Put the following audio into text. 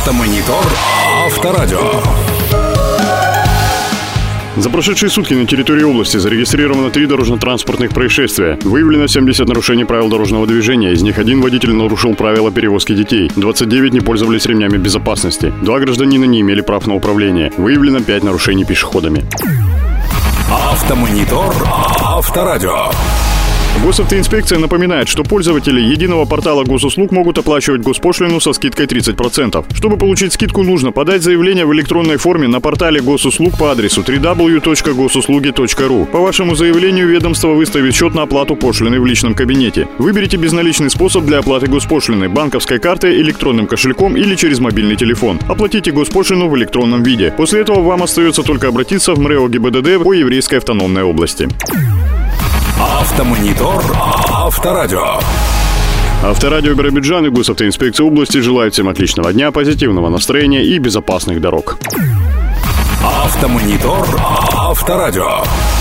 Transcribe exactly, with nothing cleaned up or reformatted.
Автомонитор Авторадио. За прошедшие сутки на территории области зарегистрировано три дорожно-транспортных происшествия. Выявлено семьдесят нарушений правил дорожного движения. Из них один водитель нарушил правила перевозки детей. двадцать девять не пользовались ремнями безопасности. Два гражданина не имели прав на управление. Выявлено пять нарушений пешеходами. Автомонитор Авторадио. Госавтоинспекция напоминает, что пользователи единого портала госуслуг могут оплачивать госпошлину со скидкой тридцать процентов. Чтобы получить скидку, нужно подать заявление в электронной форме на портале госуслуг по адресу дабл ю дабл ю дабл ю точка госуслуги точка ру. По вашему заявлению ведомство выставит счет на оплату пошлины в личном кабинете. Выберите безналичный способ для оплаты госпошлины – банковской картой, электронным кошельком или через мобильный телефон. Оплатите госпошлину в электронном виде. После этого вам остается только обратиться в МРЭО ГИБДД по Еврейской автономной области. Автомонитор Авторадио. Авторадио Биробиджан и Госавтоинспекция области желают всем отличного дня, позитивного настроения и безопасных дорог. Автомонитор Авторадио.